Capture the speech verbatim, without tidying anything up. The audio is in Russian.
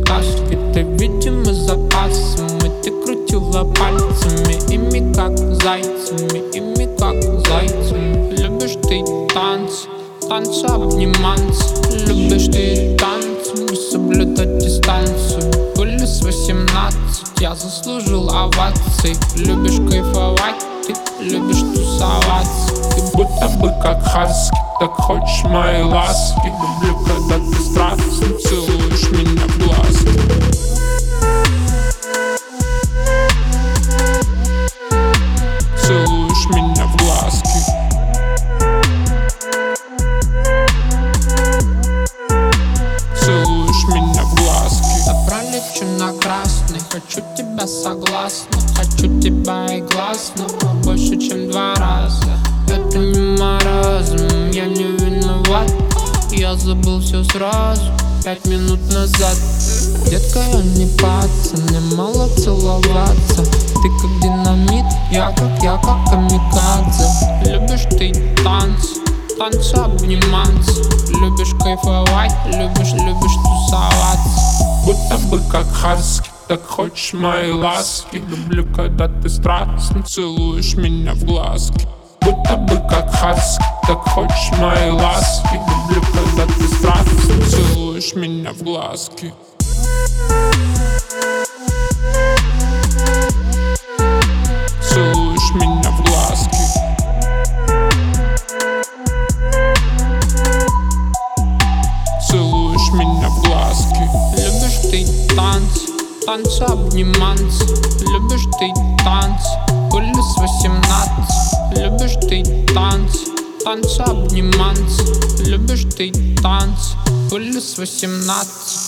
сказки. Ты, видимо, запасами, ты крутила пальцами, ими как зайцами, ими как зайцами. Любишь ты танцы, танцы обниматься. Любишь ты танцами соблюдать дистанцию. Были с восемнадцати, я заслужил овации. Любишь кайфовать, ты любишь тусоваться. Ты будто бы как хаски, так хочешь мои ласки. Люблю, когда ты страстно целуешь меня в глазки. Целуешь меня в глазки. Целуешь меня в глазки. Я пролечу на красный, хочу тебя согласно. Хочу тебя и гласно, больше чем два раза. Это не маразм, я не виноват. Я забыл все сразу, пять минут назад. Детка, я не паца, мне мало целоваться. Ты как динамит, я как, я как камикадзе. Любишь ты танцы, танцы обниматься. Любишь кайфовать, любишь, любишь тусоваться. Будто бы как хаски, так хочешь мои ласки. Люблю, когда ты страстно целуешь меня в глазки. Будто бы как хаски, так хочешь мои ласки. Люблю, когда ты страстно целуешь меня в глазки. Целуешь меня в глазки. Целуешь меня в глазки. Любишь ты танцы, танцы обниматься. Любишь ты танцы, были с восемнадцати. Любишь ты танцы, танцы обниматься. Любишь ты танцы, были с восемнадцати.